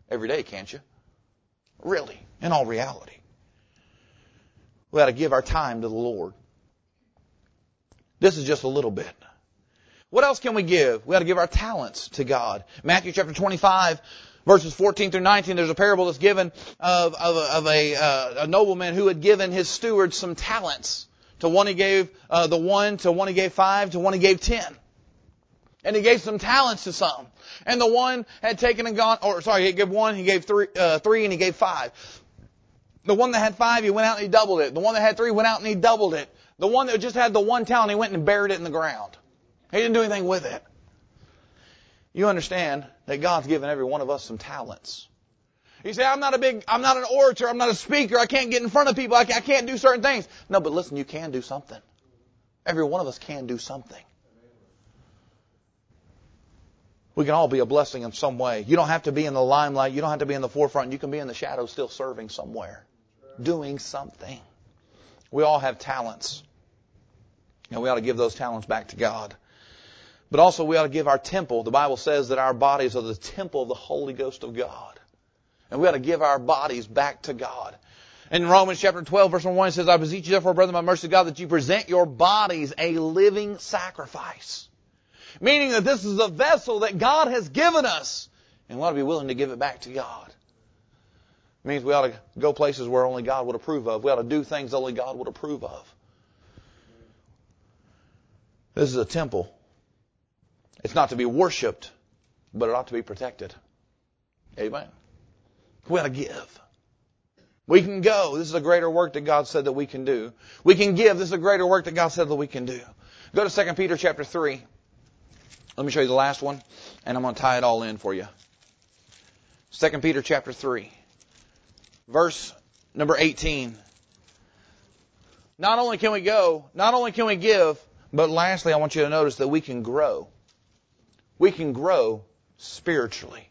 every day, can't you? Really, in all reality. We ought to give our time to the Lord. This is just a little bit. What else can we give? We ought to give our talents to God. Matthew chapter twenty-five, verses fourteen through nineteen, there's a parable that's given of, of, a, of a, uh, a nobleman who had given his steward some talents. To one he gave uh, the one, to one he gave five, to one he gave ten. And he gave some talents to some. And the one had taken and gone, or sorry, he gave one, he gave three, uh, three and he gave five. The one that had five, he went out and he doubled it. The one that had three went out and he doubled it. The one that just had the one talent, he went and buried it in the ground. He didn't do anything with it. You understand that God's given every one of us some talents. You say, I'm not a big, I'm not an orator, I'm not a speaker, I can't get in front of people, I can't do certain things. No, but listen, you can do something. Every one of us can do something. We can all be a blessing in some way. You don't have to be in the limelight, you don't have to be in the forefront, you can be in the shadows still serving somewhere. Doing something. We all have talents. And we ought to give those talents back to God. But also we ought to give our temple. The Bible says that our bodies are the temple of the Holy Ghost of God. And we ought to give our bodies back to God. In Romans chapter twelve, verse one, it says, I beseech you therefore, brethren, by the mercy of God, that you present your bodies a living sacrifice. Meaning that this is a vessel that God has given us. And we ought to be willing to give it back to God. It means we ought to go places where only God would approve of. We ought to do things only God would approve of. This is a temple. It's not to be worshipped, but it ought to be protected. Amen. We ought to give. We can go. This is a greater work that God said that we can do. We can give. This is a greater work that God said that we can do. Go to Second Peter chapter three. Let me show you the last one, and I'm going to tie it all in for you. Second Peter chapter three, verse number eighteen. Not only can we go, not only can we give, but lastly, I want you to notice that we can grow. We can grow spiritually.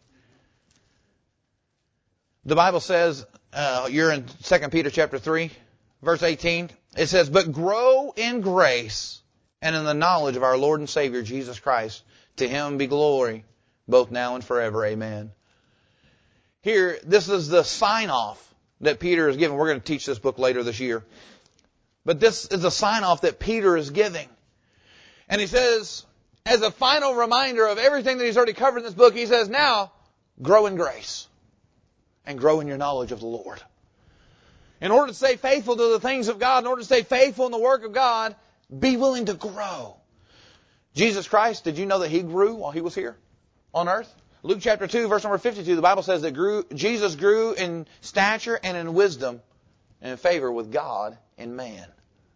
The Bible says, uh, you're in Second Peter chapter three, verse eighteen. It says, but grow in grace and in the knowledge of our Lord and Savior, Jesus Christ. To Him be glory, both now and forever. Amen. Here, this is the sign-off that Peter is giving. We're going to teach this book later this year. But this is a sign-off that Peter is giving. And he says, as a final reminder of everything that he's already covered in this book, he says, now, grow in grace. And grow in your knowledge of the Lord. In order to stay faithful to the things of God, in order to stay faithful in the work of God, be willing to grow. Jesus Christ, did you know that He grew while He was here on earth? Luke chapter two, verse number fifty-two, the Bible says that grew, Jesus grew in stature and in wisdom and in favor with God and man.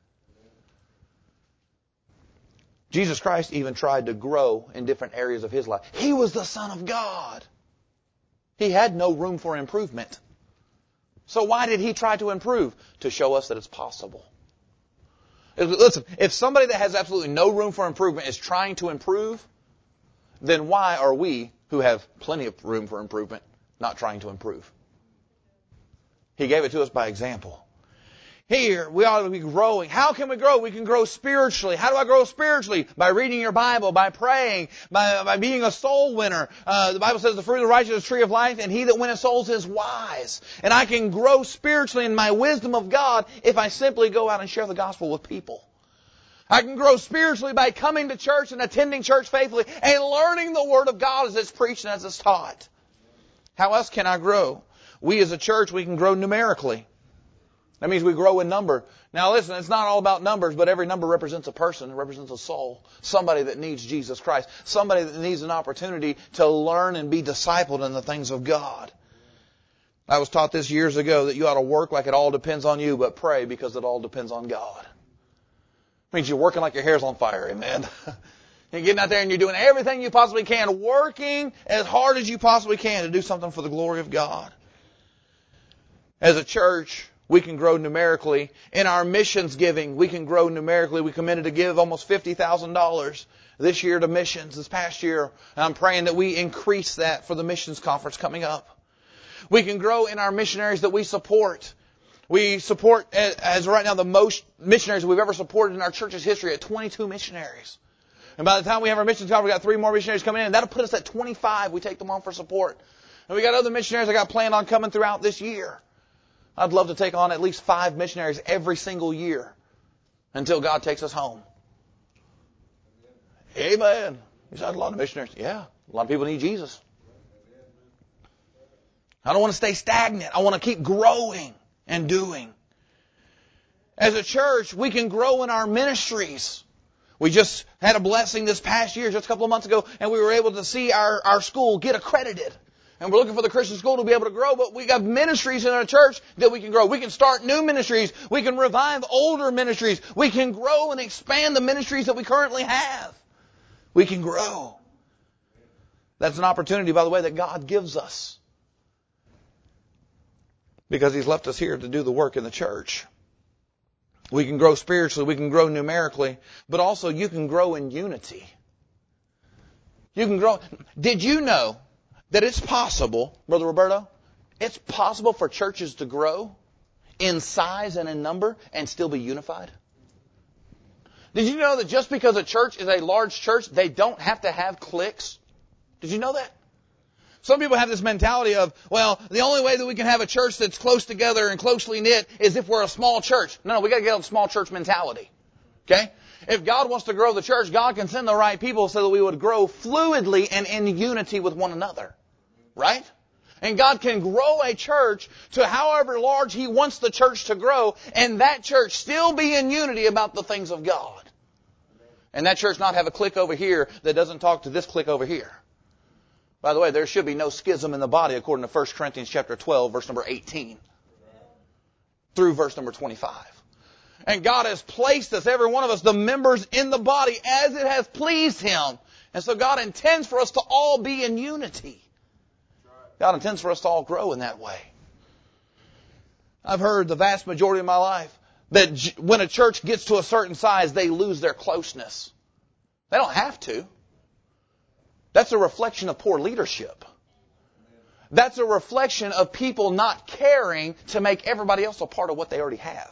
Jesus Christ even tried to grow in different areas of His life. He was the Son of God. He had no room for improvement. So why did He try to improve? To show us that it's possible. Listen, if somebody that has absolutely no room for improvement is trying to improve, then why are we, who have plenty of room for improvement, not trying to improve? He gave it to us by example. Here, we ought to be growing. How can we grow? We can grow spiritually. How do I grow spiritually? By reading your Bible, by praying, by, by being a soul winner. Uh, the Bible says the fruit of the righteous is the tree of life, and he that winneth souls is wise. And I can grow spiritually in my wisdom of God if I simply go out and share the gospel with people. I can grow spiritually by coming to church and attending church faithfully and learning the Word of God as it's preached and as it's taught. How else can I grow? We as a church, we can grow numerically. That means we grow in number. Now listen, it's not all about numbers, but every number represents a person, represents a soul. Somebody that needs Jesus Christ. Somebody that needs an opportunity to learn and be discipled in the things of God. I was taught this years ago that you ought to work like it all depends on you, but pray because it all depends on God. It means you're working like your hair's on fire, amen. You're getting out there and you're doing everything you possibly can, working as hard as you possibly can to do something for the glory of God. As a church, we can grow numerically. In our missions giving, we can grow numerically. We committed to give almost fifty thousand dollars this year to missions, this past year. And I'm praying that we increase that for the missions conference coming up. We can grow in our missionaries that we support. We support, as right now, the most missionaries we've ever supported in our church's history at twenty-two missionaries. And by the time we have our missions conference, we've got three more missionaries coming in. And that'll put us at twenty-five. We take them on for support. And we got other missionaries I got planned on coming throughout this year. I'd love to take on at least five missionaries every single year until God takes us home. Amen. You said a lot of missionaries. Yeah, a lot of people need Jesus. I don't want to stay stagnant. I want to keep growing and doing. As a church, we can grow in our ministries. We just had a blessing this past year, just a couple of months ago, and we were able to see our, our school get accredited. And we're looking for the Christian school to be able to grow, but we got ministries in our church that we can grow. We can start new ministries. We can revive older ministries. We can grow and expand the ministries that we currently have. We can grow. That's an opportunity, by the way, that God gives us. Because He's left us here to do the work in the church. We can grow spiritually, we can grow numerically, but also you can grow in unity. You can grow. Did you know that it's possible, Brother Roberto, it's possible for churches to grow in size and in number and still be unified? Did you know that just because a church is a large church, they don't have to have cliques? Did you know that? Some people have this mentality of, well, the only way that we can have a church that's close together and closely knit is if we're a small church. No, no, we got to get out of the small church mentality. Okay? If God wants to grow the church, God can send the right people so that we would grow fluidly and in unity with one another. Right? And God can grow a church to however large He wants the church to grow, and that church still be in unity about the things of God. And that church not have a clique over here that doesn't talk to this clique over here. By the way, there should be no schism in the body according to First Corinthians chapter twelve, verse number eighteen. Through verse number twenty-five. And God has placed us, every one of us, the members in the body as it has pleased Him. And so God intends for us to all be in unity. God intends for us to all grow in that way. I've heard the vast majority of my life that when a church gets to a certain size, they lose their closeness. They don't have to. That's a reflection of poor leadership. That's a reflection of people not caring to make everybody else a part of what they already have.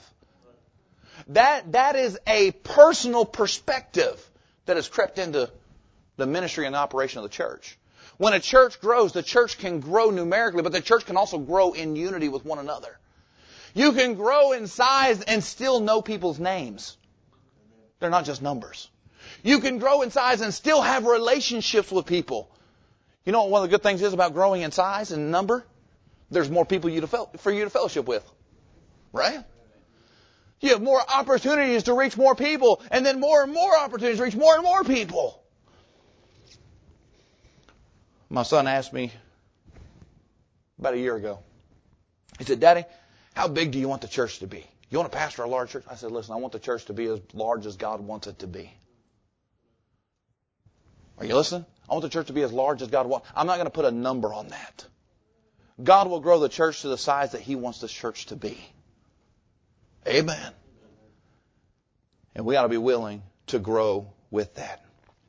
That, that is a personal perspective that has crept into the ministry and operation of the church. When a church grows, the church can grow numerically, but the church can also grow in unity with one another. You can grow in size and still know people's names. They're not just numbers. You can grow in size and still have relationships with people. You know what one of the good things is about growing in size and number? There's more people you to fel- for you to fellowship with. Right? You have more opportunities to reach more people, and then more and more opportunities to reach more and more people. My son asked me about a year ago. He said, Daddy, how big do you want the church to be? You want to pastor a large church? I said, listen, I want the church to be as large as God wants it to be. Are you listening? I want the church to be as large as God wants. I'm not going to put a number on that. God will grow the church to the size that He wants this church to be. Amen. And we ought to be willing to grow with that.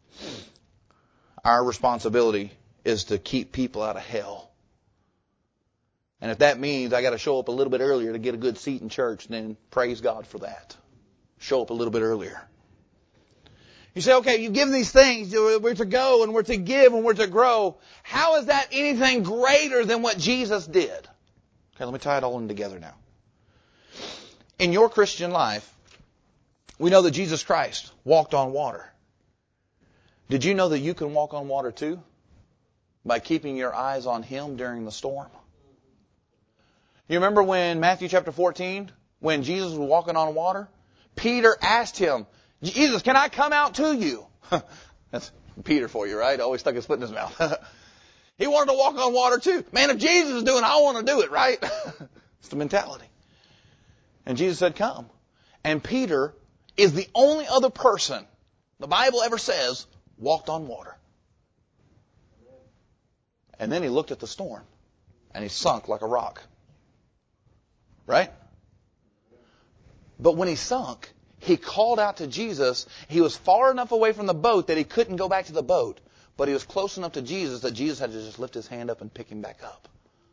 Our responsibility is to keep people out of hell. And if that means I got to show up a little bit earlier to get a good seat in church, then praise God for that. Show up a little bit earlier. You say, okay, you've given these things. We're to go and we're to give and we're to grow. How is that anything greater than what Jesus did? Okay, let me tie it all in together now. In your Christian life, we know that Jesus Christ walked on water. Did you know that you can walk on water too? By keeping your eyes on Him during the storm. You remember when Matthew chapter fourteen, when Jesus was walking on water? Peter asked Him, Jesus, can I come out to you? That's Peter for you, right? Always stuck his foot in his mouth. He wanted to walk on water too. Man, if Jesus is doing it, I want to do it, right? It's the mentality. And Jesus said, come. And Peter is the only other person the Bible ever says walked on water. And then he looked at the storm and he sunk like a rock. Right? But when he sunk, he called out to Jesus. He was far enough away from the boat that he couldn't go back to the boat. But he was close enough to Jesus that Jesus had to just lift his hand up and pick him back up.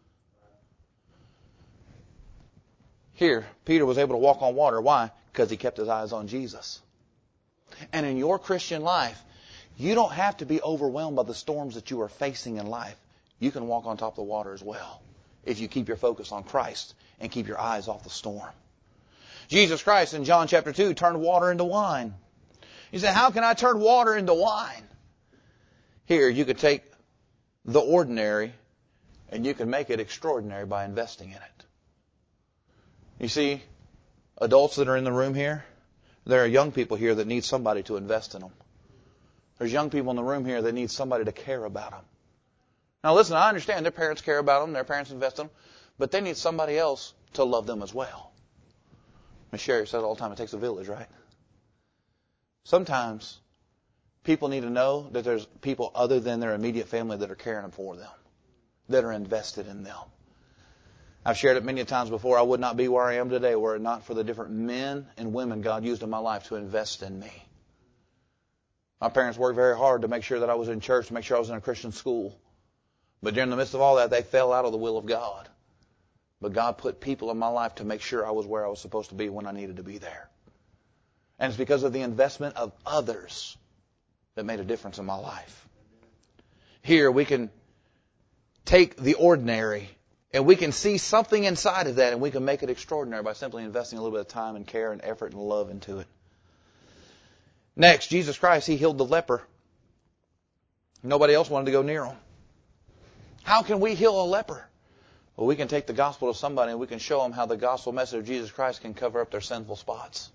Here, Peter was able to walk on water. Why? Because he kept his eyes on Jesus. And in your Christian life, you don't have to be overwhelmed by the storms that you are facing in life. you can walk on top of the water as well if you keep your focus on Christ and keep your eyes off the storm. Jesus Christ in John chapter two turned water into wine. He said, how can I turn water into wine? Here, you could take the ordinary and you can make it extraordinary by investing in it. You see, adults that are in the room here, there are young people here that need somebody to invest in them. There's young people in the room here that need somebody to care about them. Now listen, I understand their parents care about them, their parents invest in them, but they need somebody else to love them as well. Miss Sherry says all the time, it takes a village, right? Sometimes people need to know that there's people other than their immediate family that are caring for them, that are invested in them. I've shared it many times before. I would not be where I am today were it not for the different men and women God used in my life to invest in me. My parents worked very hard to make sure that I was in church, to make sure I was in a Christian school. But during the midst of all that, they fell out of the will of God. But God put people in my life to make sure I was where I was supposed to be when I needed to be there. And it's because of the investment of others that made a difference in my life. Here we can take the ordinary and we can see something inside of that and we can make it extraordinary by simply investing a little bit of time and care and effort and love into it. Next, Jesus Christ, He healed the leper. Nobody else wanted to go near him. How can we heal a leper? Well, we can take the gospel to somebody and we can show them how the gospel message of Jesus Christ can cover up their sinful spots.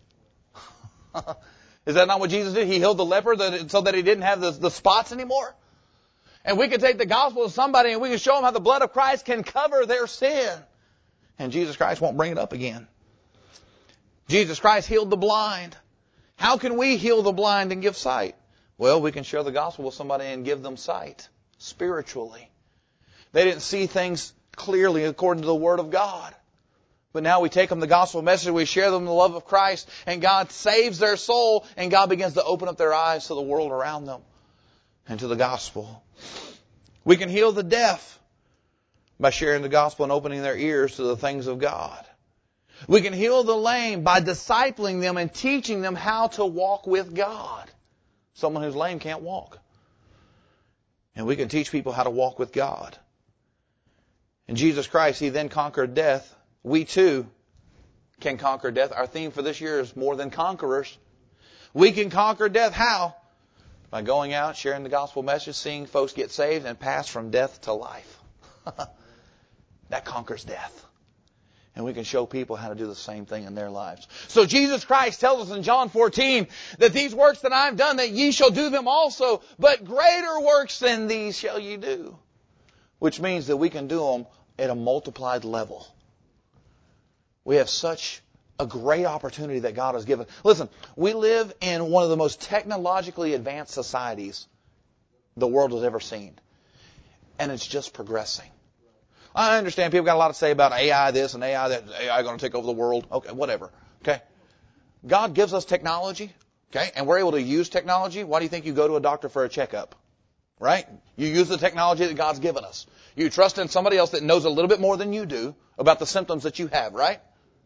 Is that not what Jesus did? He healed the leper so that he didn't have the, the spots anymore? And we can take the gospel to somebody and we can show them how the blood of Christ can cover their sin. And Jesus Christ won't bring it up again. Jesus Christ healed the blind. How can we heal the blind and give sight? Well, we can share the gospel with somebody and give them sight spiritually. They didn't see things clearly according to the Word of God. But now we take them the gospel message, we share them the love of Christ, and God saves their soul, and God begins to open up their eyes to the world around them and to the gospel. We can heal the deaf by sharing the gospel and opening their ears to the things of God. We can heal the lame by discipling them and teaching them how to walk with God. Someone who's lame can't walk. And we can teach people how to walk with God. In Jesus Christ, He then conquered death. We too can conquer death. Our theme for this year is more than conquerors. We can conquer death. How? By going out, sharing the gospel message, seeing folks get saved and pass from death to life. That conquers death. And we can show people how to do the same thing in their lives. So Jesus Christ tells us in John fourteen that these works that I've done, that ye shall do them also, but greater works than these shall ye do. Which means that we can do them at a multiplied level. We have such a great opportunity that God has given. Listen, we live in one of the most technologically advanced societies the world has ever seen. And it's just progressing. I understand people got a lot to say about A I this and A I that. A I going to take over the world. Okay, whatever. Okay. God gives us technology. Okay. And we're able to use technology. Why do you think you go to a doctor for a checkup? Right? You use the technology that God's given us. You trust in somebody else that knows a little bit more than you do about the symptoms that you have, right?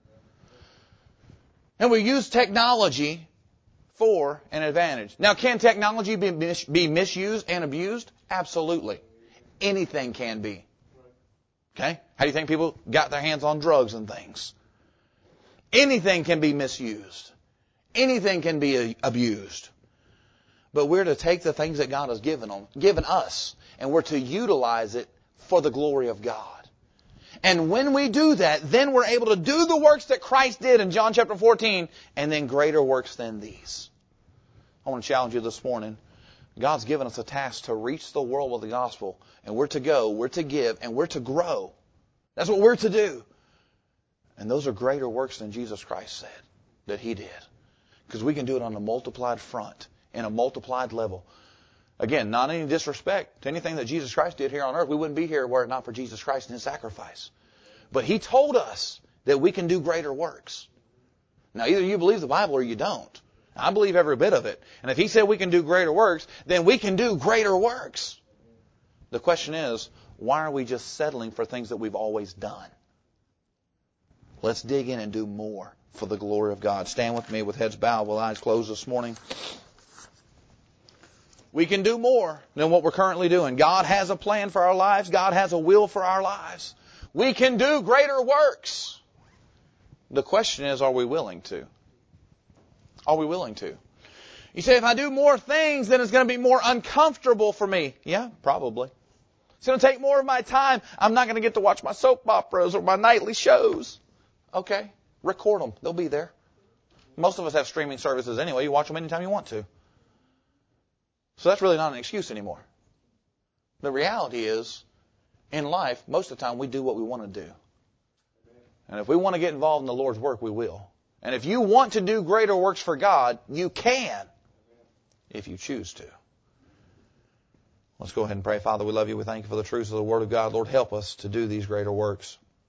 And we use technology for an advantage. Now, can technology be, mis- be misused and abused? Absolutely. Anything can be. Okay? How do you think people got their hands on drugs and things? Anything can be misused. Anything can be abused. But we're to take the things that God has given them, given us, and we're to utilize it for the glory of God. And when we do that, then we're able to do the works that Christ did in John chapter fourteen, and then greater works than these. I want to challenge you this morning. God's given us a task to reach the world with the gospel, and we're to go, we're to give, and we're to grow. That's what we're to do. And those are greater works than Jesus Christ said that He did. Because we can do it on a multiplied front, in a multiplied level. Again, not any disrespect to anything that Jesus Christ did here on earth. We wouldn't be here were it not for Jesus Christ and His sacrifice. But He told us that we can do greater works. Now, either you believe the Bible or you don't. I believe every bit of it. And if He said we can do greater works, then we can do greater works. The question is, why are we just settling for things that we've always done? Let's dig in and do more for the glory of God. Stand with me with heads bowed while eyes closed this morning. We can do more than what we're currently doing. God has a plan for our lives. God has a will for our lives. We can do greater works. The question is, are we willing to? Are we willing to? You say, if I do more things, then it's going to be more uncomfortable for me. Yeah, probably. It's going to take more of my time. I'm not going to get to watch my soap operas or my nightly shows. Okay, record them. They'll be there. Most of us have streaming services anyway. You watch them anytime you want to. So that's really not an excuse anymore. The reality is, in life, most of the time we do what we want to do. And if we want to get involved in the Lord's work, we will. And if you want to do greater works for God, you can, if you choose to. Let's go ahead and pray. Father, we love you. We thank you for the truths of the Word of God. Lord, help us to do these greater works.